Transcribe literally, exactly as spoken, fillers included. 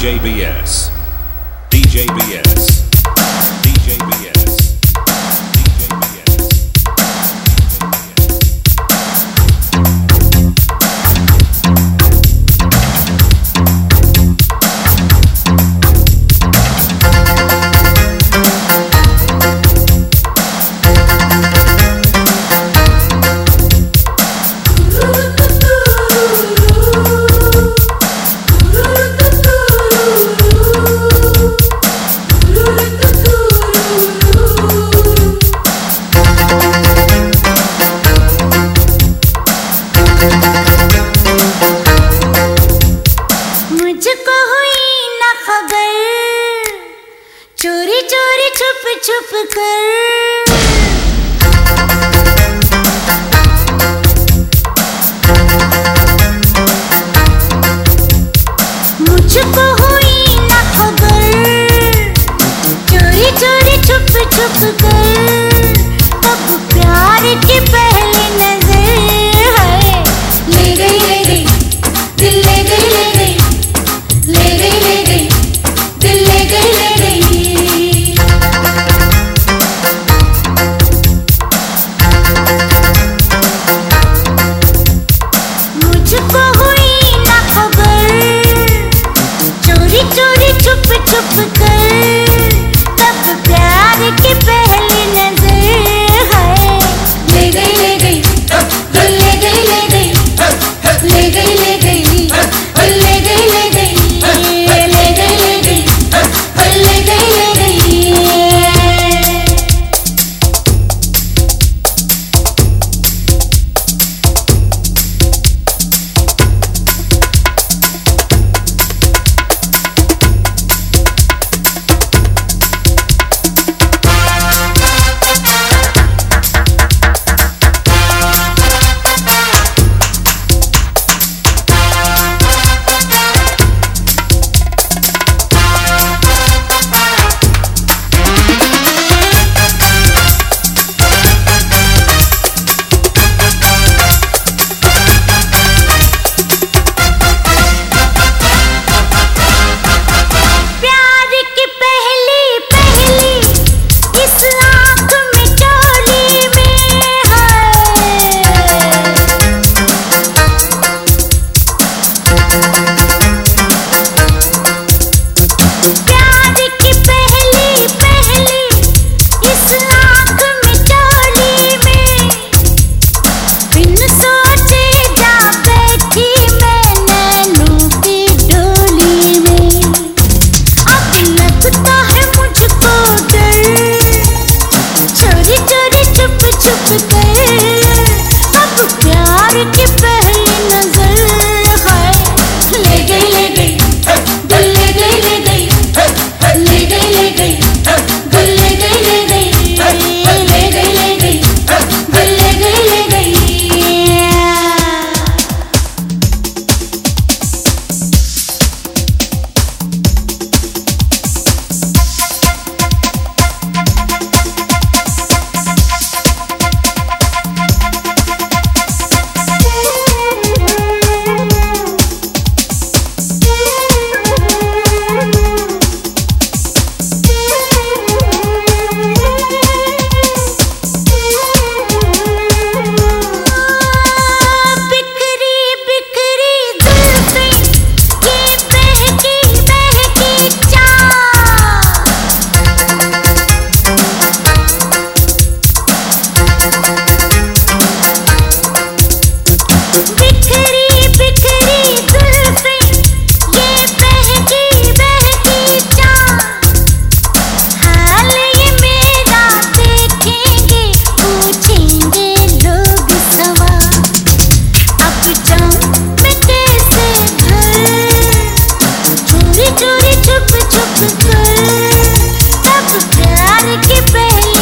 J B S, D J B S, D J B S. चोरी चोरी छुप छुप कर मुझको हुई न खबर, चोरी चोरी छुप छुप कर तब प्यार की पहली नजर है ले गई ले गई दिल ले गई ले गई ले गई ले गई दिल ले गई ले गई मुझको हुई न खबर, चोरी चोरी छुप छुप कर तब प्यार की पहली नजर है ले गई ले गई दिल ले गई ले गई ले गई ले गई दिल ले गई ले गई ले गई ले गई दिल ले गई ले गई। चोरी चोरी छुप छुप कर तब प्यार की पहली